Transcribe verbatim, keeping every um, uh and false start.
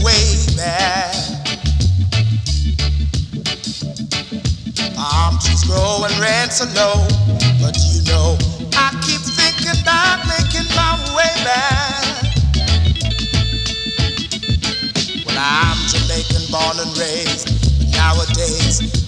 way back. I'm just growing red so low, but you know I keep thinking about making my way back. Well, I'm Jamaican born and raised, but nowadays